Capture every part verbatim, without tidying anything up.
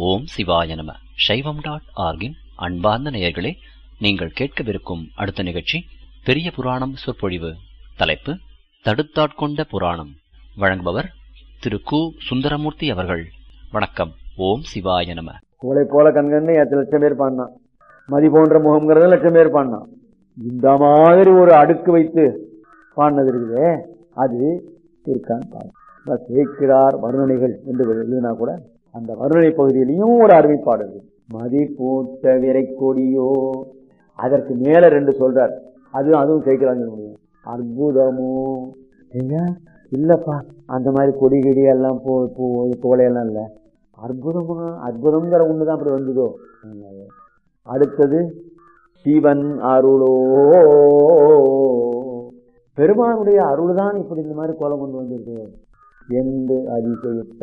ஓம் சிவாய நம. சைவம் டாட் ஆர்கின் அன்பார்ந்த நேயர்களே, நீங்கள் கேட்கவிருக்கும் அடுத்த நிகழ்ச்சி பெரிய புராணம் சொற்பொழிவு. தலைப்பு தடுத்தாட்கொண்ட புராணம். வழங்குபவர் திரு கு சுந்தரமூர்த்தி அவர்கள். வணக்கம். ஓம் சிவாய நம. உங்களை போல கண்கண்ணு எத்தனை லட்சம் பேர் பாடினான், மதி போன்ற முகம்ங்கிறத லட்சம் பேர் பாடினான். இந்த மாதிரி ஒரு அடுக்கு வைத்து பாடினது இருக்குதே, அது இருக்கான்னு பாருங்க. சேர்க்கிறார் வர்ணனைகள் என்று எழுதினா கூட அந்த வர்ணனை பகுதியிலையும் ஒரு அருமைப்பாடு இருக்கு. மதி பூத்த விரை கொடியோ, அதற்கு மேல ரெண்டு சொல்றார். அதுவும் அதுவும் சேர்க்கிறாங்க முடியும். அற்புதமோ இல்லப்பா, அந்த மாதிரி கொடி கிடி எல்லாம் பூ பூ கோலையெல்லாம் இல்லை. அற்புதமா, அற்புதங்கிற ஒண்ணுதான் அப்படி வந்ததோ. அடுத்தது சிவன் அருளோ, பெருமானுடைய அருள் தான் இப்படி இந்த மாதிரி கோலம் கொண்டு வந்திருக்கு என்று அதிசயித்த.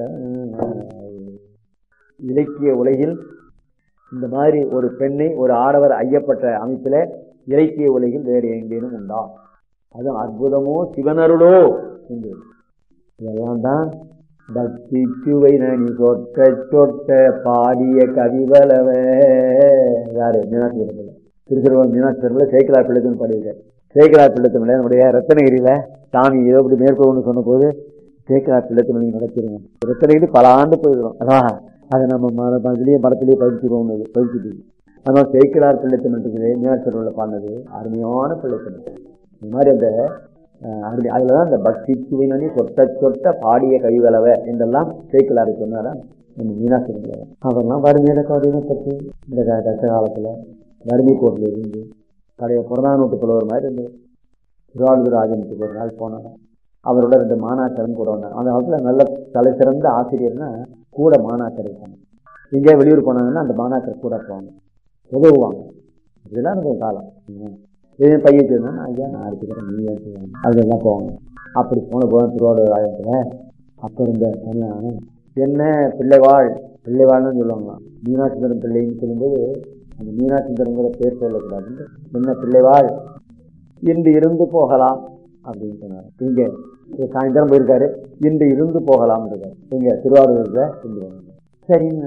இலக்கிய உலகில் இந்த மாதிரி ஒரு பெண்ணை ஒரு ஆடவர் ஐயப்பட்ட அமைப்பில இலக்கிய உலகில் வேறு எங்கேனும் உண்டா? அது அற்புதமோ சிவனருளோ என்று. இதெல்லாம் தான் பக்தி சுவை நனி சொட்ட சொட்ட பாடிய கவிவலவ. யாரு? மீனாட்சி திருச்சிறுவன் மீனாட்சி திருவிழா சேக்கிழார் பிள்ளைத்தன் பாடியிருக்கார். சேக்கிழார் பிள்ளைத்தமிழ நம்முடைய ரத்தனகிரியில சாமி ஏதோ இப்படி மேற்கொள்ளுன்னு சொன்ன போது சேக்கிழார் பிள்ளைத்தமிழ் நடத்திடுங்க. ரத்தனகிரி பல ஆண்டு போயிருக்கோம். அதான் அதை நம்ம மரத்திலேயே மரத்திலேயே பதிச்சிருவோம். பதிச்சுட்டு அதனால சேக்கிழார் பிள்ளைத்தமிழ் இருக்குது. மீனாட்சி திருவிழா பாடினது அருமையான பிள்ளைத்தமிழ். இந்த மாதிரி அந்த அருமை. அதுலதான் அந்த பக்தி சுவைனி சொட்ட சொட்ட பாடிய கைவளவ என்றெல்லாம் சேக்கிழாரு சொன்னாரா நம்ம மீனாட்சி திருவிழா. அவரெல்லாம் வறுமையில கவலையை பற்றி இந்த கஷ்ட காலத்துல வறுமை கோட்டில் இருந்து பழைய புறநானூட்டு புலவர் மாதிரி இருந்தது. திருவாரூர் ராஜனுக்கு ஒரு நாள் போனாங்க. அவரோட ரெண்டு மாணாக்கரும் கூட வந்தாங்க. அந்த காலத்துல நல்ல தலை சிறந்த ஆசிரியர்னா கூட மாணாக்கர் இருப்பாங்க. எங்கேயா வெளியூர் போனாங்கன்னா அந்த மாணாக்கர் கூட போவாங்க, உதவுவாங்க. இதெல்லாம் எனக்கு காலம். எதுவும் பையன் வச்சிருந்தா ஐயா நான் அடிச்சுக்கிறேன், நீ வச்சுக்கோங்க, அதுலாம் போவாங்க. அப்படி போன போதும் திருவாரூர் ராஜத்துல அப்ப இருந்த தனியான என்ன பிள்ளைவாள் பிள்ளைவாள்னு சொல்லுவாங்க. மீனாட்சி தரம் பிள்ளைன்னு சொல்லும்போது அந்த மீனாட்சி தரங்கிற பேர் சொல்லக்கூடாது. என்ன பிள்ளைவாள் இன்று இருந்து போகலாம் அப்படின்னு சொன்னாரு. இங்க சாயந்தரம் போயிருக்காரு, இன்று இருந்து போகலாம் இருக்காரு. இங்க திருவாரூர்ல சரின்னு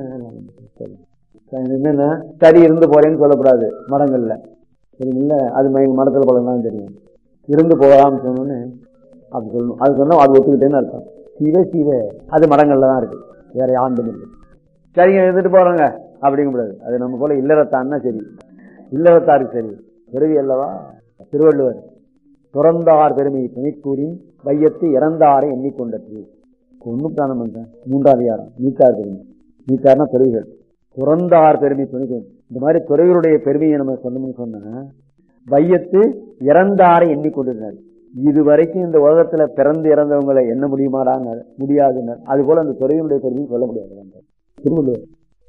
என்னன்னா சரி இருந்து போறேன்னு சொல்லக்கூடாது மடங்கள்ல. சரிங்களா? அது மடத்துல பழம்தான் தெரியும். இருந்து போகலாம்னு சொன்னோன்னு அப்படி சொல்லணும். அது சொன்னா அது ஒத்துக்கிட்டேன்னு அர்த்தம். சிவ சிவ அது மடங்கள்ல தான் இருக்கு, வேற ஆண்டும் இல்லை. சரிங்க இருந்துட்டு போறோங்க அப்படிங்கக்கூடாது. அது நம்ம போல இல்லறத்தான்னா சரி, இல்லறத்தாருக்கு சரி. பிறவி அல்லவா திருவள்ளுவர் துறந்தார் பெருமை துணைக்கூறின் வையத்து இறந்தாரை எண்ணிக்கொண்டது. ஒண்ணுக்கான மனுஷன் மூன்றாவது அதிகாரம் நீத்தார் பெருமை. நீத்தார்னா துறவிகள். துறந்தார் பெருமை துணைக்கு இந்த மாதிரி துறவிகளுடைய பெருமையை நம்ம சொன்னோம்னு சொன்னா வையத்து இறந்தாரை எண்ணிக்கொண்டிருந்தார். இதுவரைக்கும் இந்த உலகத்துல பிறந்து இறந்தவங்களை எண்ண முடியுமாடாங்க? முடியாதுன்னு. அது போல அந்த துறவிகளுடைய பெருமையை சொல்ல முடியாது. திருவள்ளுவர்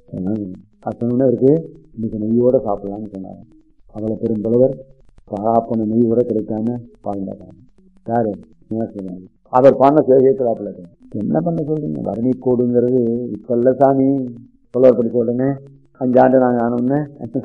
சொன்ன இருக்கு, இன்னைக்கு நெய்யோட சாப்பிடலாம்னு சொன்னாங்க. அவளை பெரும் புலவர் பராப்பன நெய் கூட கிடைக்காம வாழ்ந்தாங்க. யாரு? அவர் பாடின சேர்க்கலாப்பில் என்ன பண்ண சொல்றீங்க? வறுமை கோடுங்கிறது இப்ப இல்ல சாமி. புலவர் படிச்ச உடனே அஞ்சாண்டு நாங்க ஆனோன்னு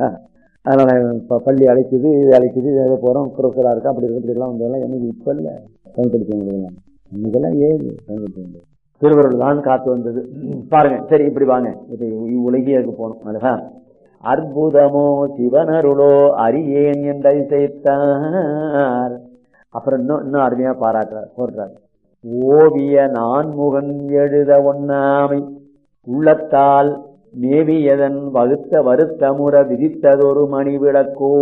அதனால இப்ப பள்ளி அழைக்குது, இது அழைக்குது, இதை போறோம், குறுக்கலா இருக்கா, அப்படி இருக்கு, இப்படிலாம் வந்ததெல்லாம் எனக்கு இப்ப இல்ல. பயன் படிச்சவங்க இன்னைக்கெல்லாம் ஏது பயன் படிச்சவங்க. திருவருள் தான் காத்து வந்தது. பாருங்க. சரி இப்படி வாங்க, இப்ப உலகியருக்கு போனோம். அதுவா அற்புதமோ சிவனருளோ அறியேன் என்று சேர்த்தார். அப்புறம் இன்னும் இன்னும் அருமையா பாராட்டுறார், போடுறார். ஓவிய நான்முகன் எழுத ஒண்ணாமை உள்ளத்தால் மேவியதன் வகுத்த வருத்தமுற விதித்ததொரு மணி விளக்கோ.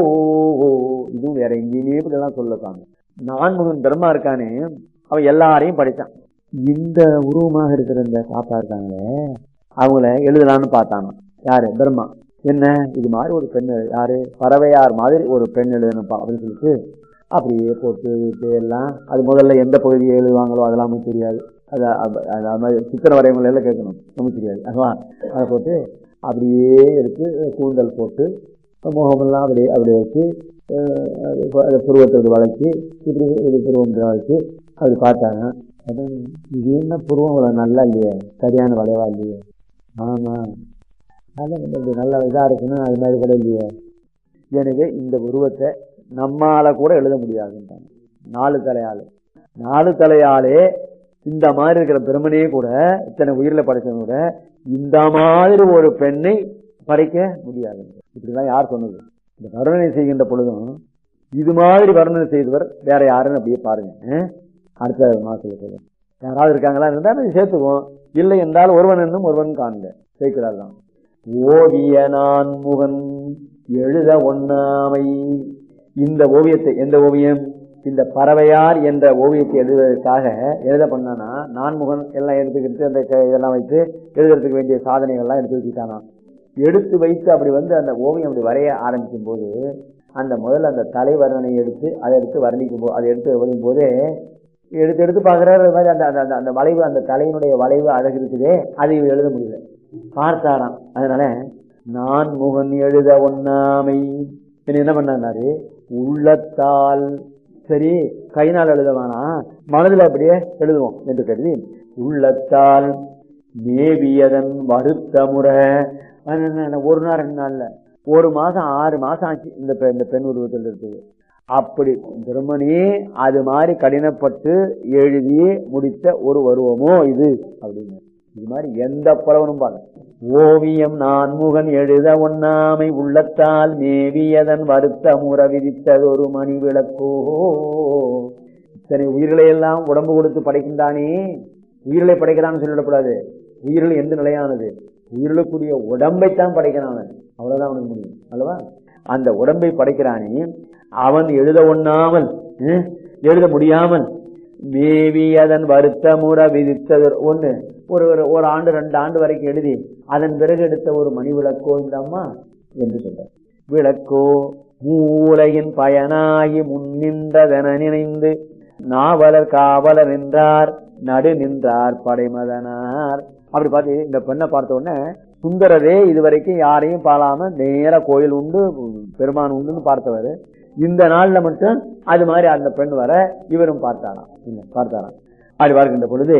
இதுவும் வேற எங்கேயுமே இப்படிலாம் சொல்லத்தாங்க. நான்முகன் பிரம்மா இருக்கானே, அவன் எல்லாரையும் படித்தான். இந்த உருவமாக இருக்கிற இந்த பாப்பா இருக்காங்களே, அவங்கள எழுதலான்னு பார்த்தாங்க. யாரு? பிரம்மா. என்ன இது மாதிரி ஒரு பெண், யாரு பறவையார் மாதிரி ஒரு பெண் எழுதணுப்பா அப்படின்னு சொல்லிட்டு அப்படியே போட்டு எல்லாம். அது முதல்ல எந்த பகுதியை எழுதுவாங்களோ அதெல்லாமே தெரியாது. அது அது மாதிரி சித்திர வரைவங்களை எல்லாம் கேட்கணும், நமக்கு தெரியாது. அதுதான் அதை போட்டு அப்படியே எடுத்து கூந்தல் போட்டு முகமெல்லாம் அப்படியே அப்படியே வச்சு புருவத்தை வளைச்சி இப்படி இது புருவம் வளைச்சு அப்படி பார்த்தாங்க. இது என்ன புருவம் அவ்வளோ நல்லா இல்லையே, சரியான வளைவா இல்லையே. ஆமா நல்ல இதா இருக்குன்னு அது மாதிரி கூட இல்லையே. எனவே இந்த உருவத்தை நம்மால கூட எழுத முடியாதுன்றாங்க. நாலு தலையாளு நாலு தலையாளே இந்த மாதிரி இருக்கிற பிரம்மனே கூட இத்தனை உயிரில படைச்சவங்க கூட இந்த மாதிரி ஒரு பெண்ணை படைக்க முடியாது. இப்படிதான் யார் சொன்னது? இந்த வர்ணனை செய்கின்ற பொழுதும் இது மாதிரி வர்ணனை செய்தவர் வேற யாருன்னு அப்படியே பாருங்க. அடுத்த மாசத்துல சொல்லுங்க. யாராவது இருக்காங்களா இருந்தாலும் சேர்த்துவோம். இல்லை என்றால் ஒருவன் என்னும் ஒருவன் காண்க சேர்க்கிறார் தான். ஓவிய நான் முகன் எழுத ஒண்ணாமை. இந்த ஓவியத்தை, எந்த ஓவியம்? இந்த பறவையார் என்ற ஓவியத்தை எழுதுவதற்காக எழுத பண்ணானா நான்முகன் எல்லாம் எடுத்துக்கிட்டு அந்த இதெல்லாம் வைத்து எழுதுறதுக்கு வேண்டிய சாதனைகள்லாம் எடுத்து வச்சுட்டானா. எடுத்து வைத்து அப்படி வந்து அந்த ஓவியம் அப்படி வரைய ஆரம்பிக்கும் போது அந்த முதல்ல அந்த தலை வர்ணனை எடுத்து அதை எடுத்து வர்ணிக்கும் போது அதை எடுத்து வரும் போதே எடுத்து எடுத்து பார்க்குறாரு. அது மாதிரி அந்த அந்த அந்த வளைவு, அந்த தலையினுடைய வளைவு அழகு இருக்குதே, அதை எழுத முடியல, பார்த்தாராம். அதனால நான் முகன் எழுத ஒண்ணாமை என்ன பண்ணாரு? உள்ளத்தால், சரி கைனால் எழுதவானா மனதில் அப்படியே எழுதுவோம் என்று கருதி உள்ளத்தால் மேவியதன் வருத்த முறை. ஒரு நாள் ரெண்டு நாள்ல ஒரு மாசம் ஆறு மாசம் ஆச்சு இந்த இந்த பெண் உருவத்தில் இருக்குது. அப்படி பிரம்மனே அது மாதிரி கடினப்பட்டு எழுதி முடித்த ஒரு உருவமோ இது அப்படின்னு. இது மாதிரி எந்த புலவனும் பாருங்க. ஓவியம் நான்முகன் எழுத ஒண்ணாமை உள்ளத்தால் மேவியதன் வருத்த முறை விதித்தது ஒரு மணி விளக்கோ. இத்தனை உயிர்களை எல்லாம் உடம்பு கொடுத்து படைக்கின்றானே, உயிர்களை படைக்கிறான்னு சொல்லிடக்கூடாது. உயிர்கள் எந்த நிலையானது? உயிர்களுக்குரிய உடம்பைத்தான் படைக்கிறான், அவ்வளவுதான் அவனுக்கு முடியும் அல்லவா? அந்த உடம்பை படைக்கிறானே அவன் எழுத ஒண்ணாமல், எழுத முடியாமல் மேவியதன் வருத்த முறை விதித்தது ஒண்ணு ஒரு ஒரு ஆண்டு ரெண்டு ஆண்டு வரைக்கும் எழுதி அதன் பிறகு எடுத்த ஒரு மணி விளக்கோ இந்த அம்மா என்று சொல்றார். விளக்கோ மூலையின் பயனாகி முன்னின்றதென நினைந்து நாவலர் காவலர் நின்றார் நடு நின்றார் படைமதனார். அப்படி பார்த்து இந்த பெண்ணை பார்த்த உடனே சுந்தரரே இதுவரைக்கும் யாரையும் பாழாம நேர கோயில் உண்டு பெருமான் உண்டுன்னு பார்த்தவர், இந்த நாள்ல மட்டும் அது மாதிரி அந்த பெண் வர இவரும் பார்த்தாராம் பார்த்தாராம் அப்படி பார்க்கின்ற பொழுது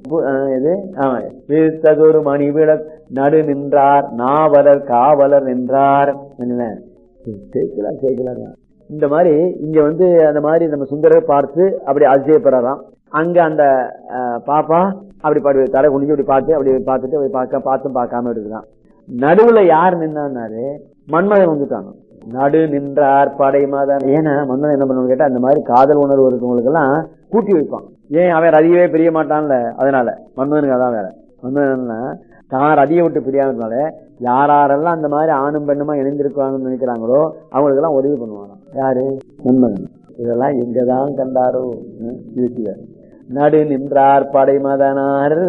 இது மணி விளக் நடு நின்றார் நாவலர் காவலர் நின்றார். என்ன சேர்க்கலாம் சேர்க்கலாம். இந்த மாதிரி இங்க வந்து அந்த மாதிரி நம்ம சுந்தரர் பார்த்து அப்படி அதிசயப்படுறாராம். அங்க அந்த பாப்பா அப்படி பாடு தலை குனிஞ்சு அப்படி பார்த்து அப்படி பார்த்துட்டு அப்படி பார்க்க பார்த்தும் பார்க்காம எடுத்துதான். நடுவுல யார் நின்னாரு? மன்மதன் வந்துட்டாங்க. நடு நின்றார் படை மதன். ஏன்னா மன்மதன் என்ன பண்ணு கேட்டா அந்த மாதிரி காதல் உணர்வு இருக்கவங்களுக்கு எல்லாம் கூட்டி வைப்பான். ஏன் அவன் ரதியவே பிரிய மாட்டான்ல, அதனால மன்மதனுக்கு அதான் வேற. மன்மதன் தான் ரதியை விட்டு பிரியாதனால யாரெல்லாம் அந்த மாதிரி ஆணும் பெண்ணுமா இணைந்திருக்காங்கன்னு நினைக்கிறாங்களோ அவங்களுக்கு எல்லாம் உதவி பண்ணுவாங்க. யாரு? மன்மதன். இதெல்லாம் எங்கதான் கண்டாரோ யோசிக்கிறார். நடு நின்றார் படை மதனார்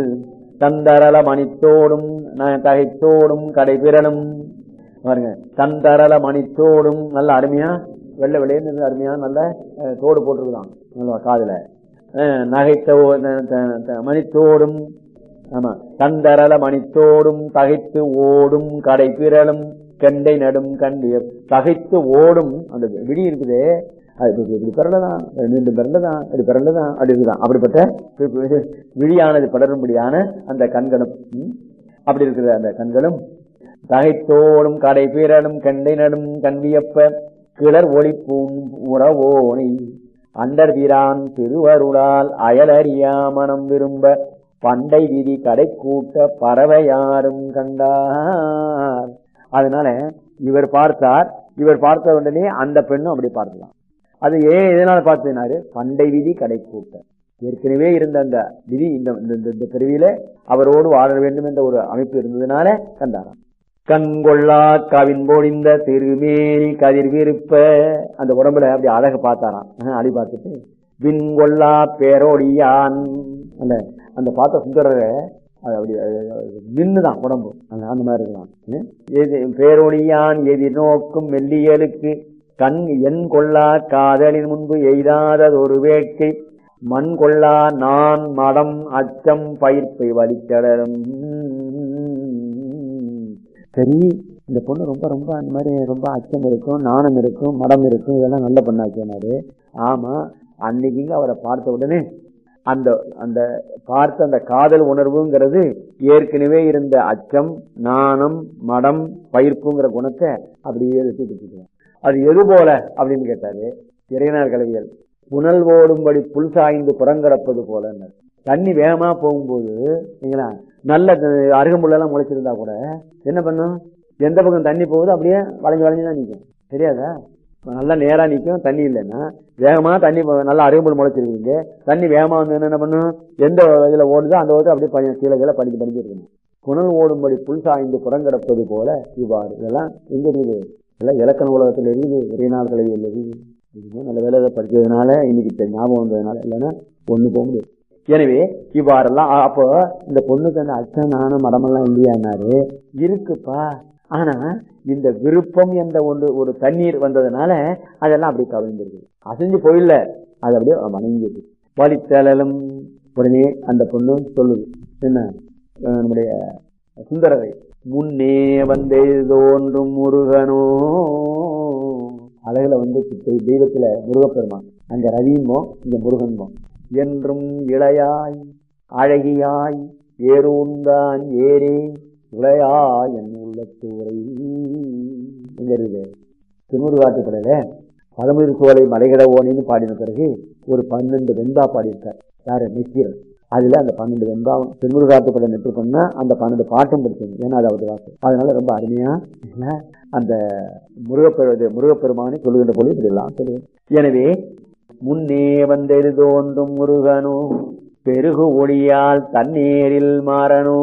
தந்தரல மணித்தோடும் தகைத்தோடும் கடைபிறனும் பாருங்க. தந்தரல மணித்தோடும் நல்ல அருமையா வெள்ளை வெளியேன்னு அருமையா நல்ல தோடு போட்டிருக்குதான் நல்ல காதுல. நகைத்த மணித்தோடும், ஆமா தந்தரல மணித்தோடும் தகைத்து ஓடும் கடைபிறலும் கெண்டை நடும் கண்டிய தகைத்து ஓடும் அந்த விடி இருக்குதே அது இப்படி பிறந்ததான் நீண்டு பிறந்ததான் அப்படி பிறந்ததான் அப்படி இருக்குதான். அப்படிப்பட்ட விழியானது படரும்படியான அந்த கண்களும் அப்படி இருக்கிற அந்த கண்களும் தகைத்தோடும் கடை பீரனும் கண்டை நடும் கண்வியப்ப கிளர் ஒளிப்பூன் உறவோனை அண்டர் வீரான் திருவருளால் அயலறியா மனம் விரும்ப பண்டை விதி கடை கூட்ட பறவையாரும் கண்டார். அதனால இவர் பார்த்தார். இவர் பார்த்த உடனே அந்த பெண்ணும் அப்படி பார்க்கலாம். அது ஏன் எதனால பார்த்ததுனாரு? பண்டை விதி கடை கூட்ட ஏற்கனவே இருந்த அந்த விதி இந்த பிரிவில அவரோடு வாழ வேண்டும் என்ற ஒரு அமைப்பு இருந்ததுனால கண்டாராம். கண்கொள்ளா கவின் பொழிந்த திருமேனி கதிர் விருப்ப அந்த உடம்புல அப்படி அழக பார்த்தாராம். அடி பார்த்துட்டு விண்கொள்ளா பேரோடியான் அந்த அந்த பார்த்த சுந்தரரை அப்படி நின்னுதான் உடம்பு அந்த மாதிரி இருக்கலாம். பேரொழியான் எதிர் நோக்கும் மெல்லியலுக்கு கண் என் கொள்ளா காதலின் முன்பு எய்தாதது ஒரு வேட்கை மண் கொள்ளா நான் மடம் அச்சம் பயிர்ப்பை வலிக்கடலும். சரி இந்த பொண்ணு ரொம்ப ரொம்ப அந்த மாதிரி ரொம்ப அச்சம் இருக்கும், நாணம் இருக்கும், மடம் இருக்கும், இதெல்லாம் நல்ல பண்ணாச்சு. ஆமா அன்னைக்குங்க அவரை பார்த்த உடனே அந்த அந்த பார்த்த அந்த காதல் உணர்வுங்கிறது ஏற்கனவே இருந்த அச்சம் நாணம் மடம் பயிர்ப்புங்கிற குணத்தை அப்படியே எடுத்துக்கிட்டு அது எது போல அப்படின்னு கேட்டாரு இறையனார் கலவியல். புனல் ஓடும்படி புல் சாய்ந்து புறங்கடப்பது போல தண்ணி வேகமா போகும்போது நீங்களா நல்ல அருகம்புல்லாம் முளைச்சிருந்தா கூட என்ன பண்ணும், எந்த பக்கம் தண்ணி போகுது அப்படியே வளைஞ்சு வளைஞ்சுதான் நிற்கும். தெரியாதா? நல்லா நேரா நிற்கும். தண்ணி இல்லைன்னா வேகமா தண்ணி நல்லா அருகம்புல் முளைச்சிருக்கீங்க, தண்ணி வேகமா வந்து என்ன பண்ணும், எந்த இதுல ஓடுதோ அந்த ஓட்டு அப்படியே கீழே கீழே படிஞ்சு படிஞ்சு இருக்கணும். புனல் ஓடும்படி புல் சாய்ந்து புறங்கிடப்பது போல இவ்வாறு. இதெல்லாம் எங்க இருக்குது? இதெல்லாம் இலக்கண உலகத்தில் இருக்குது, ஒரே நாள் கலையில் இருக்குது. நல்ல வேலை இதை படிச்சதுனால இன்னைக்கு ஞாபகம் வந்ததுனால, இல்லைன்னா ஒண்ணு போக முடியாது. எனவே இவ்வாறெல்லாம் அப்போ இந்த பொண்ணுக்கு அந்த அச்சனான மடமெல்லாம் இல்லையானாரு இருக்குப்பா. ஆனா இந்த விருப்பம் என்ற ஒன்று ஒரு தண்ணீர் வந்ததுனால அதெல்லாம் அப்படி கவிழ்ந்துருக்கு, அசைஞ்சு போயில்ல, அது அப்படியே வணங்கியது. வலித்தலும் உடனே அந்த பொண்ணு சொல்லுது என்ன, நம்முடைய சுந்தரரை முன்னே வந்தே தோன்றும் முருகனோ, அழகுல வந்து தெய்வத்துல முருகப்பெருமான், அங்க ரவியுமோ இங்க முருகன்போ, என்றும் இளையாய் அழகியாய் ஏறூந்தான் ஏறே இளையாய் என் உள்ள தூரை. எங்க இருக்குது? திருமுருகாட்டுப்படையில பதமுதிர் சோலை மலைகிடவோனின்னு பாடின பிறகு ஒரு பன்னெண்டு வெண்பா பாடியிருக்கார். யாரு? நெக்கீரன். அதுல அந்த பன்னெண்டு வெண்பாவும் திருமுருகாட்டுப்படை நெற்று பண்ணா அந்த பன்னெண்டு பாட்டும் படிச்சது. ஏன்னா அது அவரு வாக்கு. அதனால ரொம்ப அருமையா அந்த முருகப்பெரு முருகப்பெருமானை சொல்லுகின்ற பொழுது இப்படி எல்லாம் சொல்லுவேன். எனவே முன்னே வந்தெது தோன்றும் முருகனோ பெருகு ஒளியால் தண்ணீரில் மாறனோ.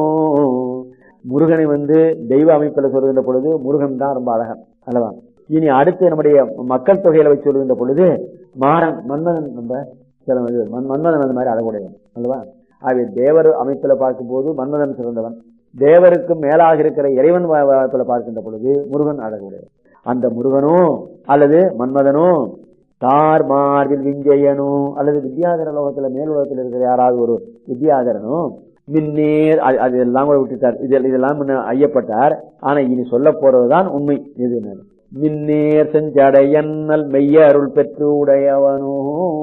முருகனை வந்து தெய்வ அமைப்புல சொல்லுகின்ற பொழுது முருகன் தான் ரொம்ப அழகன் அல்லவா. இனி அடுத்து நம்முடைய மக்கள் தொகையில வச்சு சொல்லுகின்ற பொழுது மாறன் மன்மதன், நம்ம சில மன்மதன் அந்த மாதிரி அழகுடையவன் அல்லவா. ஆகவே தேவர் அமைப்புல பார்க்கும் போது மன்மதன் சிறந்தவன், தேவருக்கு மேலாக இருக்கிற இறைவன் அமைப்புல பார்க்கின்ற பொழுது முருகன் அழகுடையவன். அந்த முருகனோ அல்லது மன்மதனோ தார் மார்பில் விஞ்சயனோ அல்லது வித்யாதர லோகத்துல மேல் உலகத்தில் இருக்கிற யாராவது ஒரு வித்யாதரனோ மின்னேர், அது எல்லாம் கூட விட்டுட்டார். இது இதெல்லாம் ஐயப்பட்டார். ஆனா இனி சொல்ல போறதுதான் உண்மை. இது மின்னேர் செஞ்சடையன்னல் மெய்ய அருள் பெற்று உடையவனோ.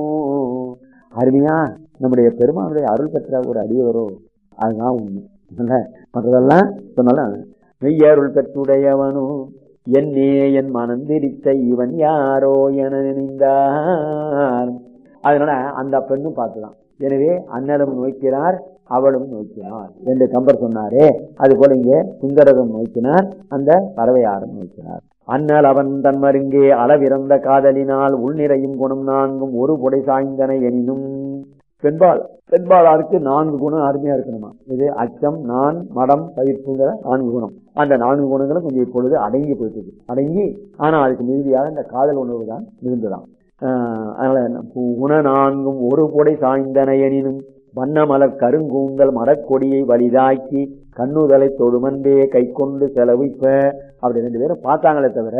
அருமையா நம்முடைய பெருமானுடைய அருள் பெற்ற ஒரு அடியவரோ, அதுதான் உண்மை. மற்றதெல்லாம் சொன்னாலும் மெய்ய அருள் பெற்றுடையவனோ என்னே என் மனந்திரித்த இவன் யாரோ என நினைந்தார். அதனால அந்த பெண்ணும் பார்க்கலாம். எனவே அண்ணலும் நோக்கிறார் அவளும் நோக்கினார் என்று கம்பர் சொன்னாரே, அது போல இங்கே சுந்தரரும் நோக்கினார், அந்த பறவையாரும் நோக்கினார். அண்ணல் அவன் தன் மருங்கே அளவிறந்த காதலினால் உள்நிறையும் குணம் நான்கும் ஒரு புடை சாய்ந்தன எனினும். பெண்பால் பெண்பாளாருக்கு நான்கு குணம் அருமையா இருக்கணுமா. இது அச்சம், நான், மடம், பயிர்ப்புங்கிற நான்கு குணம். அந்த நான்கு குணங்களும் கொஞ்சம் இப்பொழுது அடங்கி போயிட்டு அடங்கி, ஆனா அதுக்கு மீதியாக இந்த காதல் உணர்வு தான் இருந்துதான். ஆஹ் அதனால குண நான்கும் ஒரு புடை சாய்ந்தன எனினும் வண்ண மலர் கருங்கூங்கல் மரக்கொடியை வலிதாக்கி கண்ணுதலை தொடுமன்பே கை கொண்டு செலவிப்ப. அப்படி ரெண்டு பேரும் பார்த்தாங்களே தவிர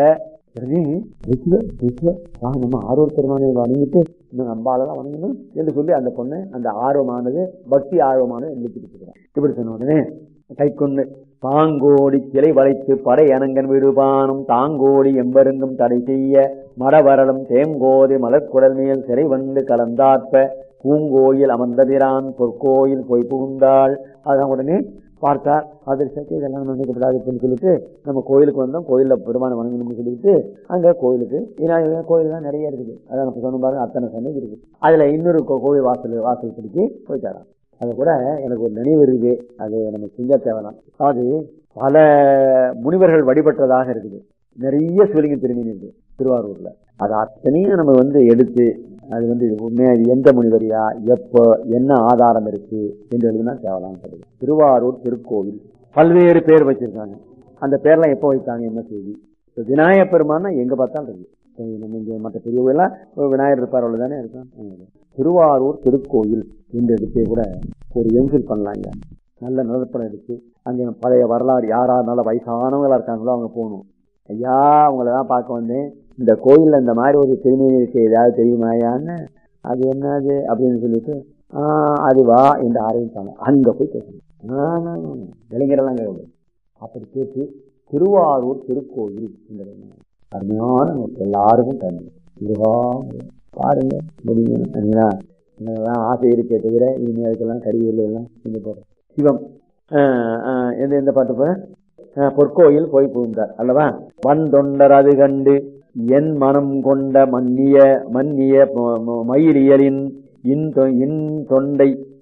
நம்ம ஆர்வ பெருமானை வணங்கிட்டு இன்னும் நம்பாலதான் வணங்கணும் என்று சொல்லி அந்த பொண்ணு அந்த ஆர்வமானது பக்தி ஆர்வமானது எழுப்பிட்டு இப்படி சொன்ன உடனே கை கொண்டு தாங்கோடி கிளை வளைத்து படை அனங்கன் விடுபானும் தாங்கோடி எம்பருங்கும் தடை செய்ய மரவரலும் தேங்கோதி மலர்குடல் மேல் சிறை வந்து கலந்தாற்ப பூங்கோயில் அமர்ந்ததிரான் பொற்கோயில் போய் புகுந்தாள். அதான் உடனே பார்த்தார். அதிர்ஷ்டத்தை இதெல்லாம் நினைக்கப்படாதுன்னு சொல்லிட்டு நம்ம கோயிலுக்கு வந்தோம், கோயில்ல பெருமான வணங்கணும்னு சொல்லிட்டு அங்க கோயிலுக்கு விநாயகர் கோயில் தான் நிறைய இருக்குது. அதான் நம்ம சொன்ன பாருங்க, அத்தனை சன்னதி இருக்குது. அதுல இன்னொரு கோவில் வாசல் வாசல் பிடிச்சி போயிட்டாராம். அது கூட எனக்கு ஒரு நினைவு இருக்குது, அது நம்ம செஞ்ச தேவைதான். அது பல முனிவர்கள் வழிபட்டதாக இருக்குது. நிறைய சிவலிங்க திருமணி இருக்கு திருவாரூர்ல. அது அத்தனையும் நம்ம வந்து எடுத்து அது வந்து உண்மையா எந்த முனிவரியா எப்போ என்ன ஆதாரம் இருக்கு என்று எழுதுனா தேவலாம். திருவாரூர் திருக்கோவில் பல்வேறு பேர் வச்சிருக்காங்க. அந்த பேர்லாம் எப்போ வைத்தாங்க, என்ன செய்தி. விநாயகப் பெருமானா எங்க பார்த்தாலும் இருக்கு. நம்ம இங்க மற்ற பெரியவெல்லாம் விநாயகர் இருப்பார் அவ்வளவுதானே இருக்கான். திருவாரூர் திருக்கோயில் என்று எடுத்தே கூட ஒரு எம்ஃபில் பண்ணலாங்க. நல்ல நிலப்படம் இருக்கு. அங்க பழைய வரலாறு யாரா நல்ல வயசானவங்களா இருக்காங்களோ அவங்க போகணும். ஐயா அவங்களதான் பார்க்க வந்தேன், இந்த கோயில்ல இந்த மாதிரி ஒரு திருமணி இருக்கு, ஏதாவது தெரியுமாயான்னு. அது என்னது அப்படின்னு சொல்லிட்டு ஆஹ் அதுவா என்று ஆரம்பிப்பாங்க. அங்க போய் கேட்கணும். இளைஞரெல்லாம் கேட்க அப்படி கேட்டு திருவாரூர் திருக்கோயில் அருமையான எல்லாருக்கும் தண்ணி இதுவா பாருங்க முடியுங்களா. என்னதான் ஆசை இருக்கே தவிர இனி அதுக்கெல்லாம் கருவியில் எல்லாம் செஞ்சு போறோம். சிவம் எந்த எந்த பாட்டு போற பொற்கோயில் போய் புகுந்தார் அல்லவா. வன் தொண்டர் அது கண்டு என் மனம் கொண்ட மன்னிய மன்னிய மயிலியலின் இன் தொண்டை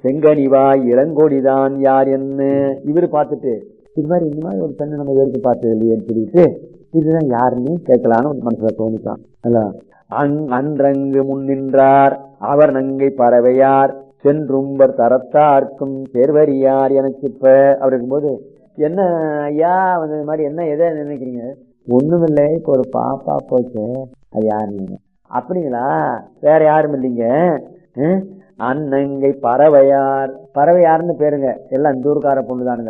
செங்கனிவாய் இளங்கொடிதான் யார் என்ன இவரு பார்த்துட்டு இது மாதிரி இந்த மாதிரி ஒரு பெண்ணை நம்ம வேறு பார்த்தது இல்லையேன்னு சொல்லிட்டு இதுதான் யாருன்னு கேட்கலான்னு மனசுல தோணிக்கலாம் அல்ல. அங் அன்றங்கு முன்னின்றார் அவர் நங்கை பறவையார் சென்றும்பர் தரத்தார்க்கும் சேர்வரியார் எனக்கு இப்ப அப்படி இருக்கும்போது என்ன ஐயா வந்து இது மாதிரி என்ன எதை நினைக்கிறீங்க? ஒண்ணுமில்லை, இப்ப ஒரு பாப்பா போச்சு, அது யாருன்னு. அப்படிங்களா? வேற யாரும் இல்லைங்க, அன்னங்கை பறவையார். பறவையாருன்னு பேருங்க, எல்லாம் இந்த ஊருக்கார பொண்ணுதானுங்க.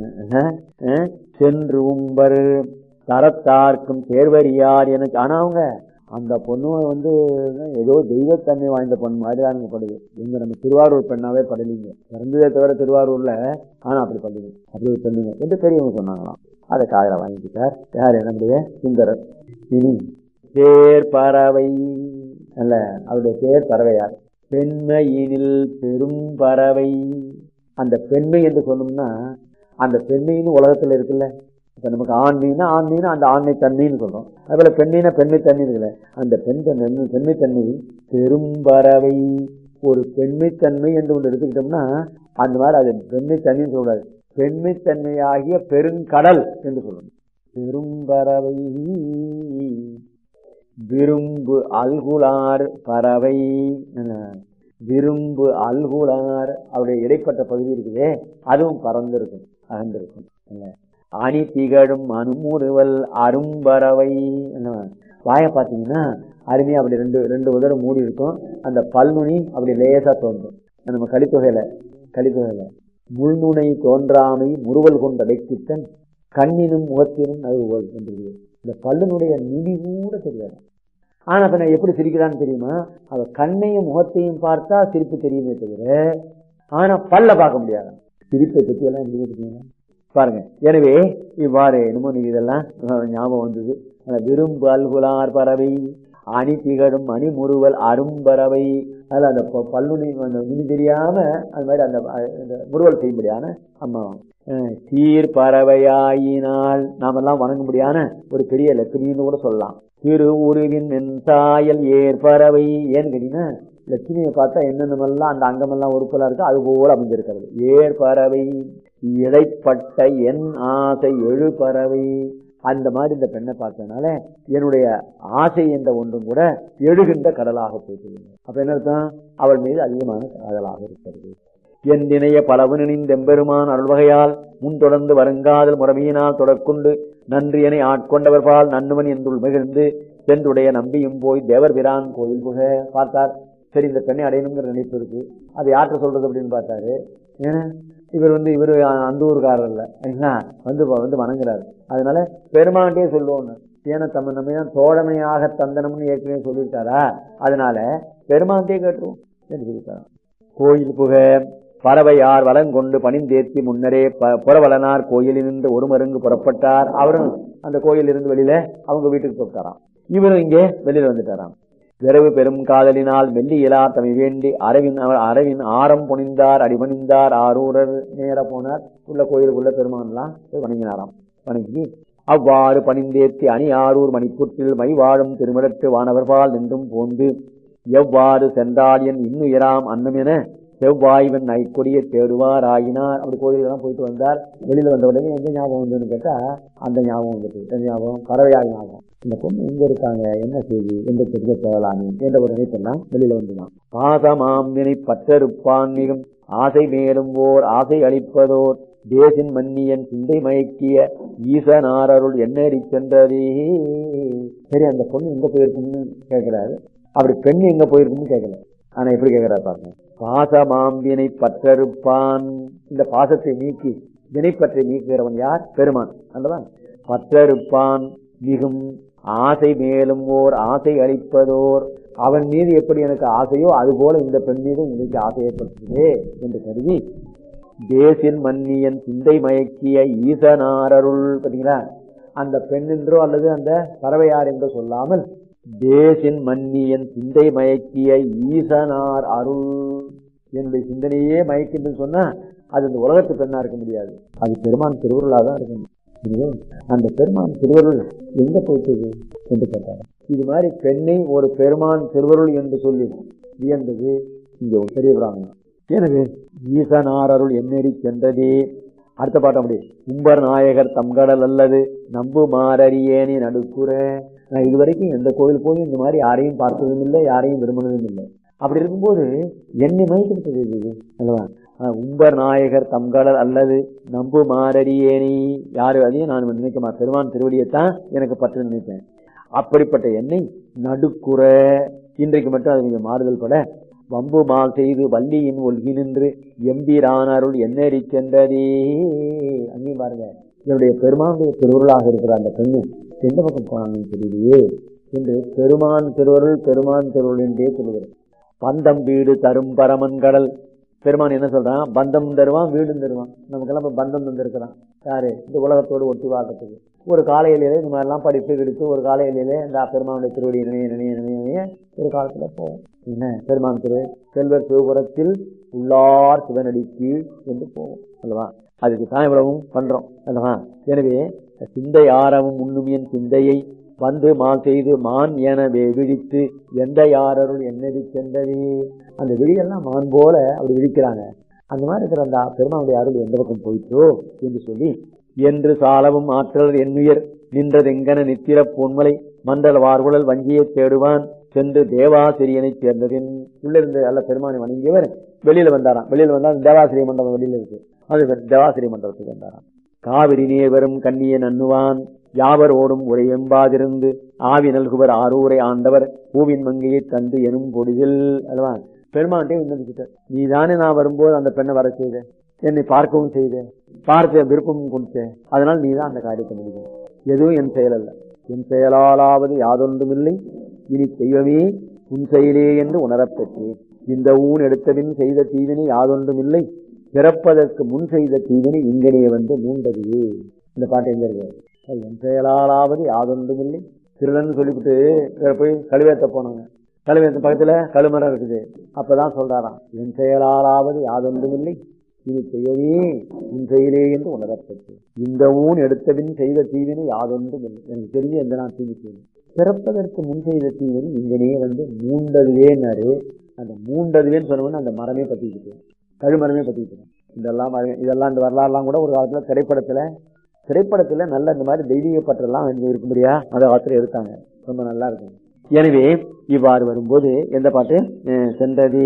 சென்று உம்பர் தரத்தார்க்கும் சேர்வரியார் எனக்கு. ஆனா அவங்க அந்த பொண்ணு வந்து ஏதோ தெய்வத்தன்மை வாய்ந்த பொண்ணு மாதிரி தானுங்க படுது. எங்க நம்ம திருவாரூர் பெண்ணாவே படலிங்க, பிறந்ததே தவிர திருவாரூர்ல. ஆனா அப்படி படுது, அப்படி ஒரு பெண்ணுங்க என்று பெரியவங்க சொன்னாங்களாம். அதை காதல வாங்கிக்கிட்டார் யாரு? நம்முடைய சுந்தரர். இனி பேர் பறவை அல்ல, அவருடைய பேர் பறவையார். பெண்மையினில் பெரும் பறவை. அந்த பெண்மை என்று சொன்னோம்னா அந்த பெண்மைன்னு உலகத்துல இருக்குல்ல. இப்ப நமக்கு ஆண்மைன்னா ஆண்மைன்னா அந்த ஆண்மை தன்மைன்னு சொல்றோம். அதுபோல பெண்மைனா பெண்மை தன்மை இருக்குல்ல, அந்த பெண் தன்மை பெண்மை தன்மை பெரும் பறவை. ஒரு பெண்மை தன்மை என்று ஒன்று எடுத்துக்கிட்டோம்னா அந்த மாதிரி அது பெண்மை தன்மைன்னு சொல்லக்கூடாது, பெண்மை தன்மையாகிய பெருங்கடல் என்று சொல்லணும். பெரும்பறவை விரும்பு அல்குலார் பறவை. விரும்பு அல்குலார் அவருடைய இடைப்பட்ட பகுதி இருக்குதே, அதுவும் பறந்திருக்கும், அகந்திருக்கும். அணி திகழும் அனுமுறுவல் அரும்பறவை. வாயை பார்த்தீங்கன்னா அருமையா அப்படி ரெண்டு ரெண்டு உதரம் மூடி இருக்கும். அந்த பல்நுனி அப்படி லேசா தோன்றும். நம்ம கலித்தொகையில கலித்தொகையில முள்நுனை தோன்றாமை முறுவல் கொண்ட அடைக்கித்தன் கண்ணினும் முகத்தினும் அது என்று இந்த பல்லுனுடைய நுனி கூட தெரியாது. ஆனா அப்ப நான் எப்படி சிரிக்கிறான்னு தெரியுமா? அவ கண்ணையும் முகத்தையும் பார்த்தா சிரிப்பு தெரியுமே தவிர ஆனா பல்ல பார்க்க முடியாது. சிரிப்பை பத்தி எல்லாம் தெரியுமா பாருங்க. எனவே இவ்வாறு என்னமோ நீங்க இதெல்லாம் ஞாபகம் வந்தது. விரும்பு அல்குலார் பறவை அணி திகழும் அணி முறுவல் அரும்பறவை. அதுல அந்த பல்லுனி நுனி தெரியாம அது மாதிரி அந்த முறுவல் செய்யும்படியான அம்மா சீர் பறவையாயினால் நாமெல்லாம் வணங்கும்படியான ஒரு பெரிய லட்சுமின்னு கூட சொல்லலாம். திரு உருவின் மென்சாயல் ஏற்பறவை. ஏன்னு கேட்டீங்கன்னா லட்சுமியை பார்த்தா என்னென்னமெல்லாம் அந்த அங்கமெல்லாம் உறுப்பெல்லாம் இருக்கு, அது போல அமைஞ்சிருக்கிறது. ஏற்பறவை இடைப்பட்ட என் ஆசை எழு பறவை. அந்த மாதிரி இந்த பெண்ணை பார்த்ததுனால என்னுடைய ஆசை என்ற ஒன்றும் கூட எழுகின்ற கடலாக போயிட்டு. அப்ப என்ன அர்த்தம்? அவள் மீது அதிகமான காதலாக இருக்கிறது. என் இணைய பலவனின் தெம்பெருமான் அருள்வகையால் முன் தொடர்ந்து வருங்காதல் முறைமையினால் தொடர்கொண்டு நன்றியனை ஆட்கொண்டவர் பால் நன்னுவன் என்றுள் மகிழ்ந்து சென்றுடைய நம்பியும் போய் தேவர் பிரான் கோயில் புக பார்த்தார். சரி, இந்த பெண்ணை அடையணுங்கிற நினைப்பு இருக்கு, அது யார்கிட்ட சொல்றது அப்படின்னு பார்த்தாரு. ஏன்னா இவர் வந்து இவரு அந்த ஊருக்காரர் இல்ல, வந்து வந்து வணங்குறாரு. அதனால பெருமான்ட்டே சொல்லுவோம். ஏன்னா தம்ம நம்ம தான் தோழமையாக தந்தனம்னு ஏற்கனவே சொல்லியிருக்காரா, அதனால பெருமான்ட்டே கேட்டுருவோம் என்று சொல்லியிருக்காரா. கோயில் புக பறவையார் வளங்கொண்டு பணிந்தேற்றி முன்னரே புறவலனார் கோயிலிருந்து ஒரு மருங்கு புறப்பட்டார். அவரும் அந்த கோயிலிருந்து வெளியில அவங்க வீட்டுக்கு போட்டாராம். இவரும் இங்கே வெளியில வந்துட்டாராம். விரைவு பெரும் காதலினால் மெல்லியலார் தமை வேண்டி அரவின் அரவின் ஆரம் புனிந்தார் அடிபணிந்தார் ஆரூரர். நேர போனார், உள்ள கோயிலுக்குள்ள பெருமான்லாம் வணங்கினாராம். வணங்கி அவ்வாறு பணிந்தேற்றி அணி ஆரூர் மணிப்புற்றில் மை வாழும் திருமிடத்து வானவர்பால் நின்றும் போந்து எவ்வாறு சென்றாடியன் இன்னுயிராம் அன்னம் என செவ்வாய்வன் நைக்கொடியை தேடுவார் ஆகினார். அப்படி கோயிலெல்லாம் போயிட்டு வந்தார். வெளியில வந்த உடனே எந்த ஞாபகம் வந்துன்னு கேட்டா அந்த ஞாபகம் வந்துட்டு, எந்த ஞாபகம்? பறவையாக ஞாபகம். இந்த பொண்ணு எங்க இருக்காங்க, என்ன செய்தி என்று தெரிஞ்ச தேவலாமே என்ற ஒரு நினைப்பெல்லாம் வெளியில வந்துதான். பாசமாம் வினை பற்றறுப்பான் மிகும் ஆசை மேலும் ஓர் ஆசை அளிப்பதோர் தேசின் மன்னியன் சிந்தை மயக்கிய ஈசனாரருள் எண்ணறி சென்றதே. சரி, அந்த பொண்ணு எங்க போயிருக்குன்னு கேட்கிறாரு. அப்படி பெண் எங்க போயிருக்குன்னு கேட்கல, ஆனா எப்படி கேட்கிறாரு பாருங்க. பாசமாம்பினை பற்றறுப்பான். இந்த பாசத்தை நீக்கி வினைப்பற்றை நீக்குகிறவன் யார்? பெருமான் அல்லவா. பற்றறுப்பான் மிகும் ஆசை மேலும் ஓர் ஆசை அளிப்பதோர். அவன் மீது எப்படி எனக்கு ஆசையோ அது போல இந்த பெண் மீது இன்னைக்கு ஆசை ஏற்படுத்துதே என்று கருதி தேசின் மன்னியன் சிந்தை மயக்கிய ஈசனாரருள். பார்த்தீங்களா, அந்த பெண் என்றோ அல்லது அந்த பறவையார் என்றோ சொல்லாமல் தேசின் மன்னியன் சிந்தை மயக்கிய ஈசனார் அருள். என்னுடைய சிந்தனையே மயக்கின்னு சொன்னா அது இந்த உலகத்து பெண்ணா இருக்க முடியாது, அது பெருமான் திருவருளா தான் இருக்கணும். அந்த பெருமான் திருவருள் எங்க போயிட்டது என்று கேட்டார். இது மாதிரி பெண்ணை ஒரு பெருமான் திருவருள் என்று சொல்லி வியந்தது இங்க பெரிய பிராமணன். எனவே ஈசனார் அருள் என்னெறி சென்றதே. அடுத்த பாட்டம் அப்படி உம்பர் நாயகர் தம்கடல் அல்லது நம்பு மாறறியேனே நடுக்குற. நான் இதுவரைக்கும் எந்த கோவில் போய் இந்த மாதிரி யாரையும் பார்த்ததும் இல்லை, யாரையும் விரும்பினதும் இல்லை. அப்படி இருக்கும்போது என்னை மயக்கிட்டது இது அல்லவா? உம்பர் நாயகர் தம்கடல் அல்லது நம்பு மாறறியேனே, யாரு அதையும் நான் நினைக்கமா, பெருமான் திருவடியைத்தான் எனக்கு பற்று நினைப்பேன். அப்படிப்பட்ட என்னை நடுக்குற, இன்றைக்கு மட்டும் அது கொஞ்சம் மாறுதல் பட வம்பு மால் செய்து வள்ளியின் ஒல்கி நின்று எம்பிரானருள் என்னறி சென்றதே. அங்கேயும் பாருங்க, என்னுடைய பெருமானுடைய திருவருளாக இருக்கிற அந்த பெண்ணு எந்த பக்கம் போனாங்கன்னு தெரியலையே என்று பெருமான் திருவருள் பெருமான் திருவருள் என்றே சொல்லுகிறேன். பந்தம் வீடு தரும் பரமன் கடல். பெருமான் என்ன சொல்றான்? பந்தம் தருவான், வீடும் தருவான். நமக்கெல்லாம் இப்ப பந்தம் தந்திருக்கிறான். யாரு? இந்த உலகத்தோடு ஒட்டி வாழ்றதுக்கு. ஒரு காலையிலே இந்த மாதிரிலாம் படிப்பு கிடைத்து ஒரு காலையிலே இந்த பெருமானுடைய திருவடி நினைய நினைய நினைய ஒரு காலத்துல போவோம். என்ன பெருமான் திரு செல்வர் சிவபுரத்தில் உள்ளார் சிவனடிக்கு என்று போவோம் அல்லவா? அதுக்கு தான் இவ்வளவும் பண்றோம் அல்லவா? எனவே சிந்தை ஆரவும் உண்ணும் என் சிந்தையை வந்து மான் செய்து மான் என விழித்து எந்த யாரருள் என்னடி சென்றதே. அந்த விழியெல்லாம் மான் போல அப்படி விழிக்கிறாங்க. அந்த மாதிரி இருக்கிற அந்த பெருமானுடைய அருள் எந்த பக்கம் போயிட்டோ என்று சொல்லி என்று சாலவும் ஆற்றல் எண்ணுயர் நின்றதெங்கன நித்திர பொன்மலை மண்டல வார்குழல் வஞ்சியை தேடுவான் சென்று தேவாசிரியனை சேர்ந்ததின் உள்ள இருந்து அல்ல பெருமானை வணங்கியவர் வெளியில வந்தாராம். வெளியில வந்தா தேவாசிரிய மண்டபம் வெளியில இருக்கு, அது தேவாசிரிய மண்டபத்துக்கு வந்தாராம். காவிரி நீர் வரும் கண்ணியை நன்னுவான் யாவர் ஓடும் உரையெம்பாதிருந்து ஆவி நல்குவர் ஆரூரை ஆண்டவர் பூவின் மங்கையை தந்து எனும் பொடிதில் அல்லவா? பெருமான்ட்டே விண்ணப்பிச்சிட்டார், நீ தானே நான் வரும்போது அந்த பெண்ணை வர செய்த, என்னை பார்க்கவும் செய்த, பார்க்க விருப்பமும் கொடுத்த, அதனால் நீ தான் அந்த காரியத்தை முடியும். எதுவும் என் செயல் அல்ல, என் செயலாலாவது யாதொன்றுமில்லை, இனி தெய்வமே உன் செயலே என்று உணரப்பெற்றேன். இந்த ஊன் எடுத்தபின் செய்த தீவினை யாதொன்றுமில்லை, பிறப்பதற்கு முன் செய்த தீவினை இங்கனே வந்து மூண்டது. இந்த பாட்டு எங்க இருக்கு? என் செயலாலாவது யாதொன்றுமில்லை. திருடன்னு சொல்லிவிட்டு போய் கழுவேத்த போனாங்க. கழுவேத்த பக்கத்துல கழுமரம் இருக்குது. அப்பதான் சொல்றாராம், என் செயலாலாவது யாதொன்றுமில்லை, இனி செய்யவே உன் செயலே என்று உணரப்பட்டு இந்த ஊன் எடுத்தபின் செய்த தீவினை யாதொன்றும் இல்லை. எனக்கு தெரிஞ்சு எந்த நான் தீவி செய்யணும். பிறப்பதற்கு முன் செய்த தீவினை இங்கனே வந்து மூண்டதுவேன்னாரு. அந்த மூண்டதுவேன்னு சொன்னோம்னா அந்த மரமே பத்திக்கிட்டு, கழுமரமே பத்திக்கிட்டு. இதெல்லாம் இதெல்லாம் இந்த வரலாறுலாம் கூட ஒரு காலத்துல திரைப்படத்துல திரைப்படத்துல நல்ல இந்த மாதிரி தெய்வீக பற்றெல்லாம் இருக்கும்படியா அந்த காலத்துல எடுத்தாங்க. ரொம்ப நல்லா இருக்கும். எனவே இவ்வாறு வரும்போது எந்த பாட்டு? சென்றதே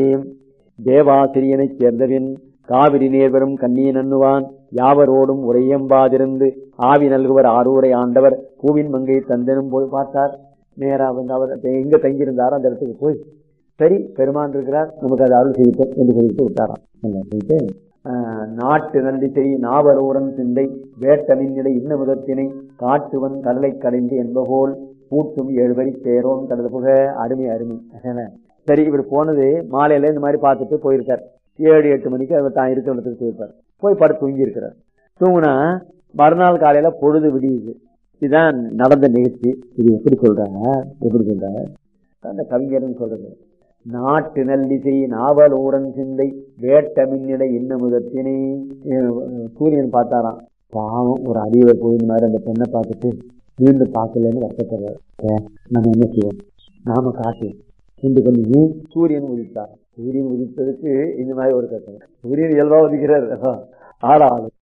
தேவாசிரியனை சேர்ந்தவின் காவிரி நேர்வரும் கண்ணியை நன்னுவான் யாவரோடும் உரையம்பாதிருந்து ஆவி நல்குவர் ஆரூரை ஆண்டவர் பூவின் மங்கை தந்தனும் போய் பார்த்தார். நேரா வந்து அவர் எங்க தங்கியிருந்தாரோ அந்த இடத்துக்கு போய் சரி பெருமான் இருக்கிறார், நமக்கு அது அருள் செய்யட்டும் என்று சொல்லிட்டு விட்டாராம். சொல்லிட்டு நாட்டு நன்றிசை நாவரூரன் சிந்தை வேட்டமின் நிலை இன்ன முதத்தினை காட்டுவன் கடலை கடைந்து என்பகோல் கூட்டும் ஏழுவரி பேரோன் கடல் புக. அருமை அருமை. சரி, இவர் போனது மாலையில இந்த மாதிரி பார்த்துட்டு போயிருக்கார். ஏழு எட்டு மணிக்கு அவர் தான் இருக்க இடத்துக்கு போயிருப்பார். போய் படுத்து தூங்கி இருக்கிறார். தூங்குனா மறுநாள் காலையில பொழுது விடியுது. இதுதான் நடந்த நிகழ்ச்சி. இது எப்படி சொல்றாங்க? எப்படி சொல்றாங்க அந்த கவிஞர்னு சொல்றது? நாட்டு நல்லிசை நாவலூரன் சிந்தை வேட்ட மின்னிடை இன்ன முதத்தினை. சூரியன் பார்த்தாராம். பாவம், ஒரு அறிவை போய் இந்த மாதிரி அந்த பெண்ணை பார்த்துட்டு மீண்டும் பார்க்கலன்னு வருத்தப்படுறாரு. நம்ம என்ன செய்வோம்? நாம காட்டு இன்று கொஞ்சம் சூரியன் உதித்தார். சூரியன் உதித்ததுக்கு இந்த மாதிரி ஒரு கட்டணம். சூரியன் இயல்பா உதிக்கிறார். ஆளாளு